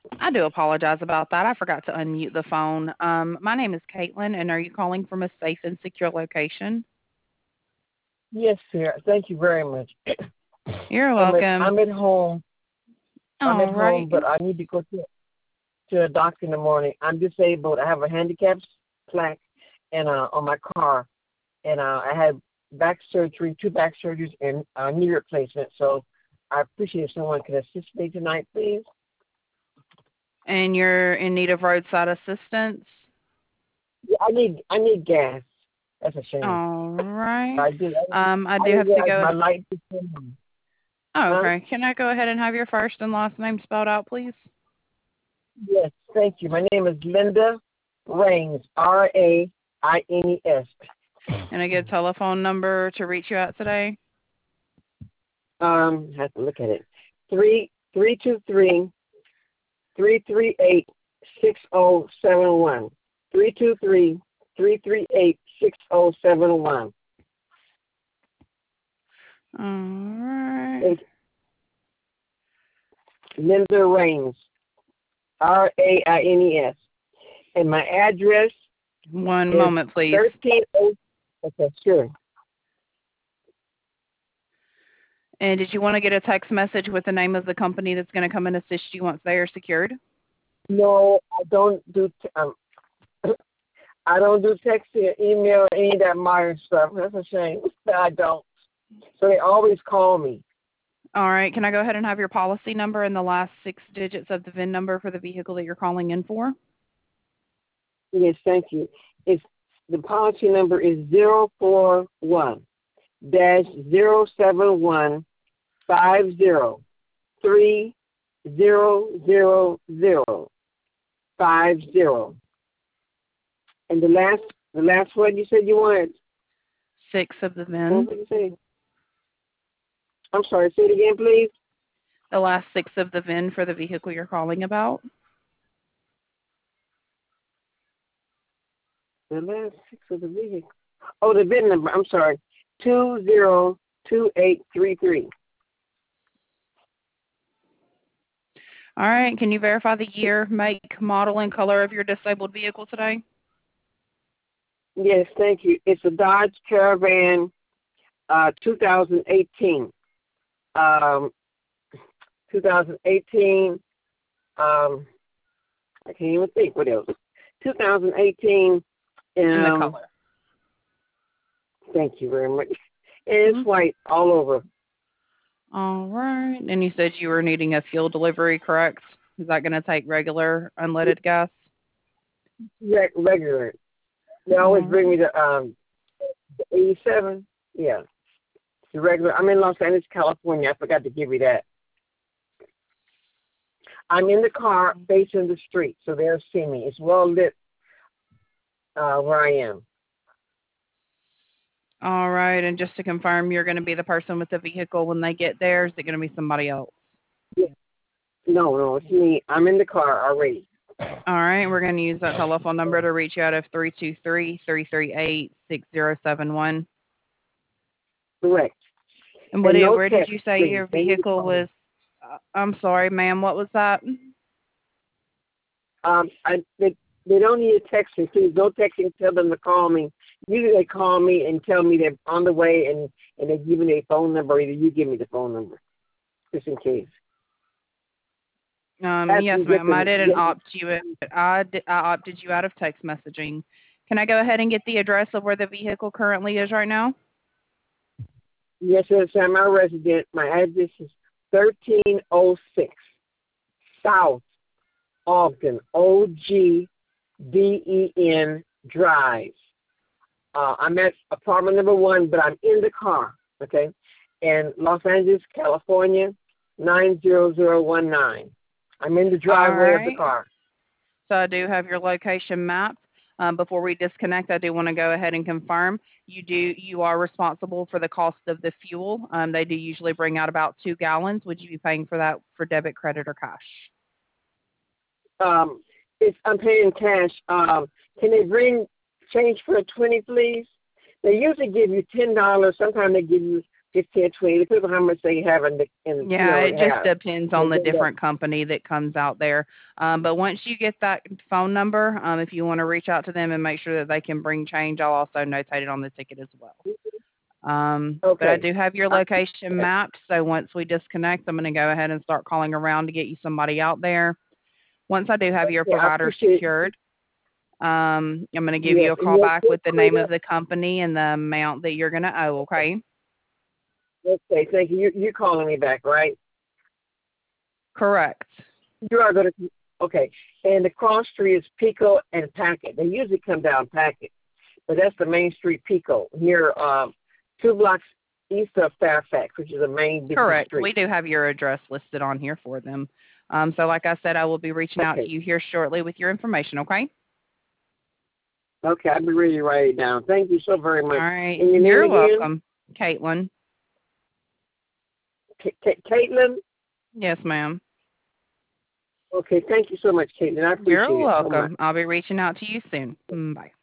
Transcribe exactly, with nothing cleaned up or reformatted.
I do apologize about that. I forgot to unmute the phone. Um, my name is Caitlin, and are you calling from a safe and secure location? Yes, sir. Thank you very much. You're I'm at welcome. I'm at home. I'm at All home, right. but I need to go to to a doctor in the morning. I'm disabled. I have a handicap plaque and uh on my car, and uh, I had back surgery, two back surgeries, and uh, knee replacement. So I appreciate if someone could assist me tonight, please. And you're in need of roadside assistance? Yeah, I need I need gas. That's a shame. All right. I did. Um, I I do didn't have to realize go. my light just came on. Oh, Huh? okay. Can I go ahead and have your first and last name spelled out, please? Yes, thank you. My name is Linda Raines, R A I N E S. And I get a telephone number to reach you at today? Um, I have to look at it. Three three two three three three eight six zero seven one. Three two three three three eight six zero seven one. All right. It's Linda Raines, R A I N E S, and my address One is moment, please. thirteen oh. Okay, sure. And did you want to get a text message with the name of the company that's going to come and assist you once they are secured? No, I don't do. T- um, I don't do texting, email, any of that modern stuff. That's a shame. I don't. So they always call me. All right. Can I go ahead and have your policy number and the last six digits of the V I N number for the vehicle that you're calling in for? Yes, thank you. It's the policy number is zero four one dash zero seven one five zero three zero zero zero five zero. And the last the last one you said you wanted. Six of the What V I N. did you say? I'm sorry. Say it again, please. The last six of the V I N for the vehicle you're calling about. The last six of the vehicle. Oh, the V I N number. I'm sorry. Two zero two eight three three. All right. Can you verify the year, make, model, and color of your disabled vehicle today? Yes, thank you. It's a Dodge Caravan, uh, two thousand eighteen. Um, twenty eighteen. Um, I can't even think what else. twenty eighteen. And the Um, color. thank you very much. And it's Mm-hmm. white all over. All right. And you said you were needing a fuel delivery, correct? Is that going to take regular unleaded gas? Re- regular. They always All bring me right. the um the eighty-seven. Yeah, the regular. I'm in Los Angeles, California. I forgot to give you that. I'm in the car facing the street, so they'll see me. It's well lit uh, where I am. All right. And just to confirm, you're going to be the person with the vehicle when they get there. Is it going to be somebody else? Yeah. No, no, it's me. I'm in the car already. All right. We're going to use that telephone number to reach out of three two three, three three eight, six zero seven one. Correct. And what And did, no where did text, you say please. your They need to vehicle call me. was? Uh, I'm sorry, ma'am. What was that? Um, I they, they don't need a texting, please. No texting. Tell them to call me. Usually they call me and tell me they're on the way, and and they give me their phone number. Either you give me the phone number, just in case. Um, After yes, you get ma'am. I them, didn't get them. opt you. I, di- I opted you out of text messaging. Can I go ahead and get the address of where the vehicle currently is right now? Yes, yes, I'm my resident. My address is thirteen oh six South Ogden, O G D E N Drive. Uh, I'm at apartment number one, but I'm in the car, okay? And Los Angeles, California, nine zero zero one nine. I'm in the All driveway of the right. car. So I do have your location mapped. Um, before we disconnect, I do want to go ahead and confirm you do you are responsible for the cost of the fuel. Um, they do usually bring out about two gallons. Would you be paying for that for debit, credit, or cash? Um, it's, I'm paying cash. Um, can they bring change for a twenty, please? They usually give you ten dollars. Sometimes they give you fifteen, twenty, depends on how much they have in the, in, you Yeah, know, it just have. depends on And the then the, different company that comes out there. Um, but once you get that phone number, um, if you want to reach out to them and make sure that they can bring change, I'll also notate it on the ticket as well. Um, but I okay. do have your I, location mapped, so once we disconnect, I'm going to go ahead and start calling around to get you somebody out there. Once I do have your yeah, I provider appreciate secured, um, I'm going to give Yes, you a and call you'll, back you'll with the call name me of up. the company and the amount that you're going to owe, okay? Okay, thank you. you. You're calling me back, right? Correct. You are going to, okay. And the cross street is Pico and Packet. They usually come down Packet, but that's the main street, Pico, near um, two blocks east of Fairfax, which is a main business Correct. street. We do have your address listed on here for them. Um, so like I said, I will be reaching out Okay. to you here shortly with your information, okay? Okay, I'll be ready to write it down. Thank you so very much. All right. And your You're name again? welcome. Caitlin. K- K- Caitlin? Yes, ma'am. Okay, thank you so much, Caitlin. I appreciate You're it so much. welcome. I'll be reaching out to you soon. Mm, bye.